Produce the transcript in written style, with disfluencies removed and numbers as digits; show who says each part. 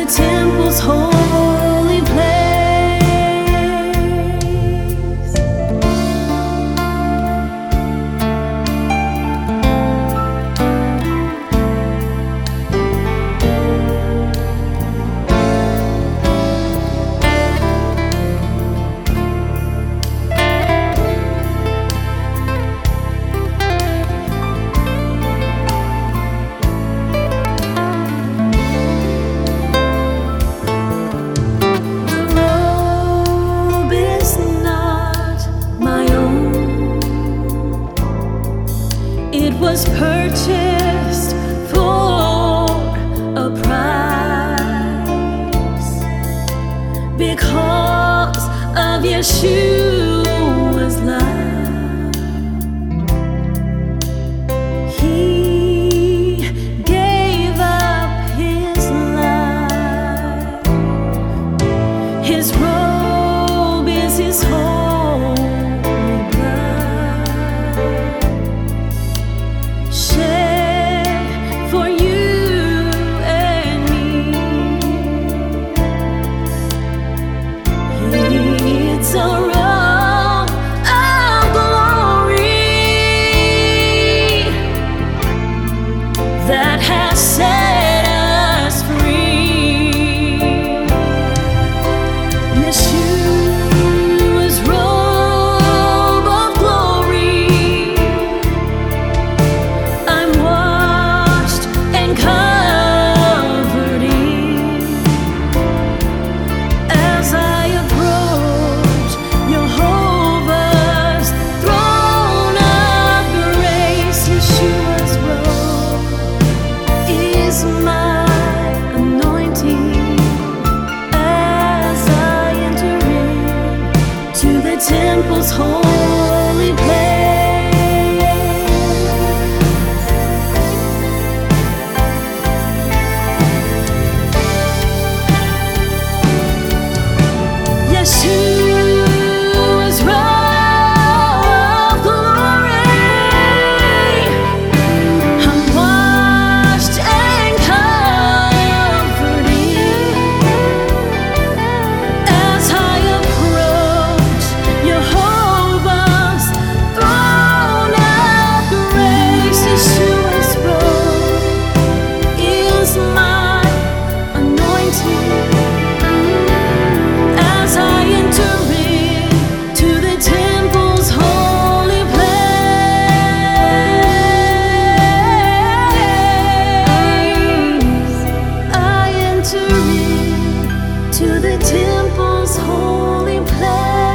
Speaker 1: temple's holy place. It was purchased for a price because of Yeshua's love. He gave up his life. His robe is his holy blood, shed for you and me. It's a robe of glory that has set us free. Yeshua's robe of glory. I'm washed and covered in as I approach Jehovah's throne of grace. Yeshua's robe is my anointing as I enter into the temple's holy place. Yeshua's robe of glory. I'm washed and covered in as I approach Jehovah's throne of grace. Yeshua's robe is my anointing as I enter into the temple's holy place. I enter into the temple's holy place.